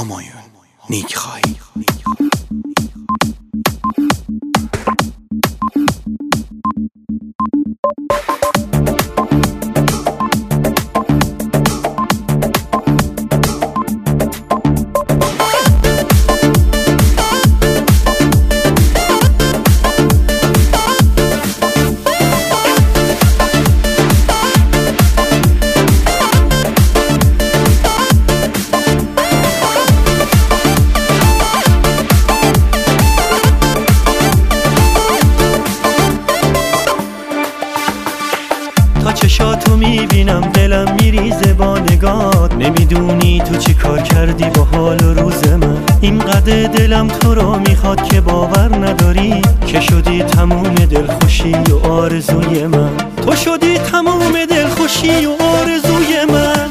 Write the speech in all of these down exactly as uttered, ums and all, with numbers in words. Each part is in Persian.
همایون نیکخوای. تا چشاتو میبینم دلم میریزه با نگات، نمیدونی تو چی کار کردی با حال و روز من. اینقدر دلم تو رو میخواد که باور نداری که شدی تموم دلخوشی و آرزوی من. تو شدی تموم دلخوشی و آرزوی من.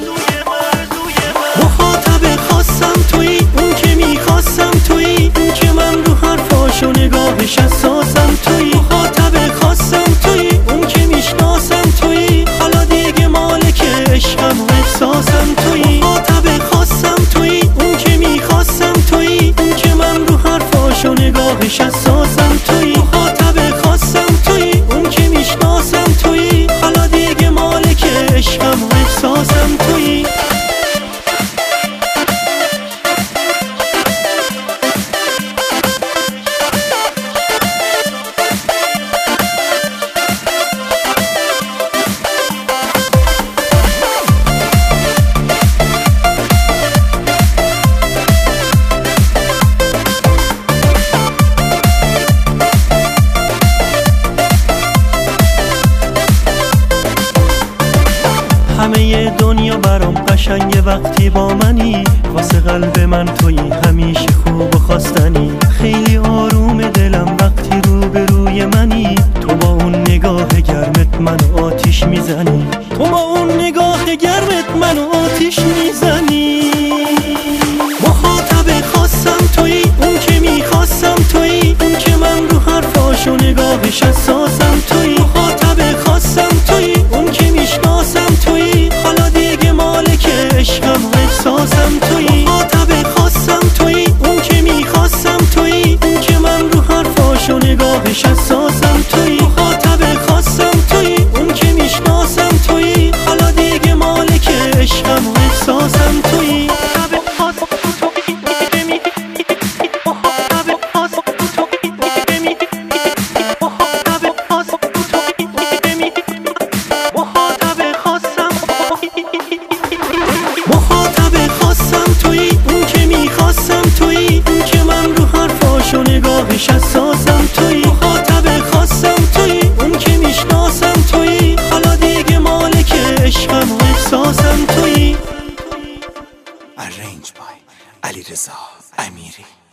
مخاطب خواستم تویی، اون که میخواستم تویی، اون که من رو حرفاش و نگاهش اساسم تویی. مخاطب خواستم تویی، اون که میشناسم تویی، حالا دیگه مالک عشقم و احساسم تویی. مخاطب خواستم تویی، اون که میخواستم تویی، اون که من رو حرفاش و نگاهش اساسم تویی. مخاطب خواستم تویی، اون که میشناسم تویی، حالا دیگه مالک عشقم و احساسم تویی. همه دنیا برام قشنگه وقتی با منی، واسه قلب من تویی همیشه خوب و خواستنی. خیلی آروم دلم وقتی روبروی منی، تو با اون نگاه گرمت منو آتیش میزنی. تو با اون نگاه گرمت منو آتیش میزنی. مخاطب خواستم تویی، اون که میخواستم تویی، اون که من رو حرفاش و نگاهش اساسم تویی. مخاطب خواستم تویی، اون که میشناسم تویی، حالا دیگه مالک عشقم و احساسم تویی. مخاطب خواستم تویی، اون که میخواستم تویی، اون که من رو حرفاش و نگاهش اساسم تویی. مخاطب خواستم تویی، اون که میشناسم تویی، حالا دیگه مالک عشقم و احساسم تویی. اساسم تویی. مخاطب خواستم تویی، اون که میشناسم تویی، حالا دیگه مالک عشقم و احساسم تویی. Arranged by علیرضا امیری.